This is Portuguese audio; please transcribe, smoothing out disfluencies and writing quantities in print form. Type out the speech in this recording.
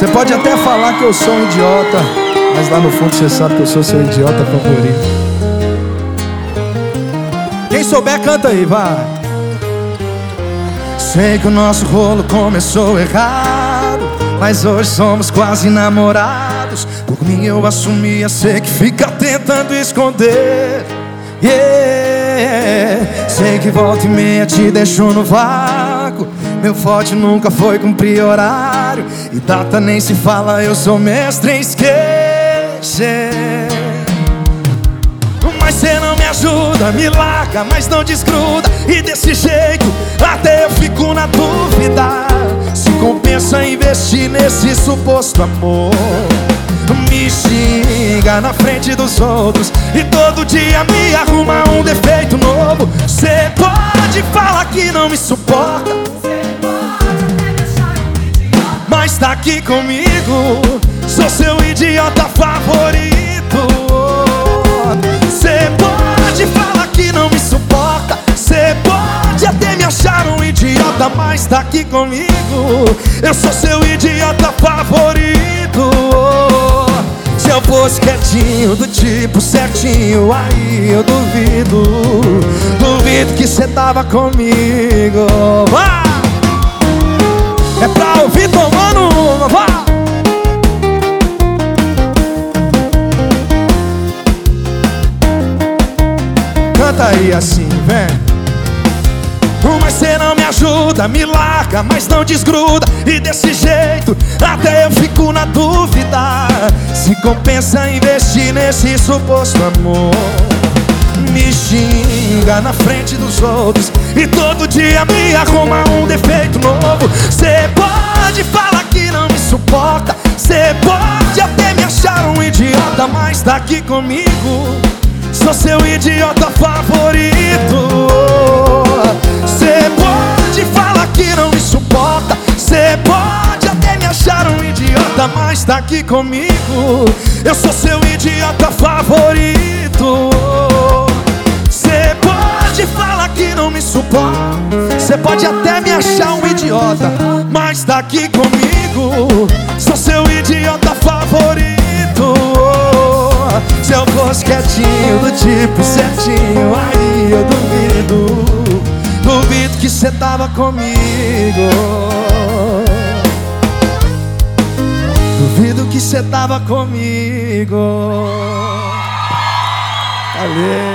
Você pode até falar que eu sou um idiota, mas lá no fundo você sabe que eu sou seu idiota favorito. Quem souber canta aí, vai. Sei que o nosso rolo começou errado, mas hoje somos quase namorados. Por mim eu assumia, sei que fica tentando esconder. Sei que volta e meia te deixou no vácuo. Meu forte nunca foi cumprir horário, e data nem se fala, eu sou mestre em esquecer. Mas cê não me ajuda, me larga, mas não desgruda. E desse jeito até eu fico na dúvida se compensa investir nesse suposto amor. Me xinga na frente dos outros e todo dia me arruma um defeito novo. Cê pode falar que não me suporta, mas tá aqui comigo, sou seu idiota favorito. Cê pode falar que não me suporta, cê pode até me achar um idiota, mas tá aqui comigo, eu sou seu idiota favorito. Se eu fosse quietinho, do tipo certinho, aí eu duvido que cê tava comigo. Vai! É pra ouvir tomando uma, vai! Canta aí assim, vem. Mas cê não me ajuda, me larga, mas não desgruda. E desse jeito até eu fico na dúvida se compensa investir nesse suposto amor. Me xinga na frente dos outros e todo dia me arruma um defeito novo. Cê pode falar que não me suporta, cê pode até me achar um idiota, mas tá aqui comigo, sou seu idiota favorito. Cê pode falar que não me suporta, cê pode até me achar um idiota, mas tá aqui comigo, eu sou seu idiota favorito. Cê pode falar que não me suporta, cê pode até me achar um idiota, mas tá aqui comigo, sou seu idiota favorito. Se eu fosse quietinho, do tipo certinho, aí eu duvido que cê tava comigo. Duvido que cê tava comigo. Valeu.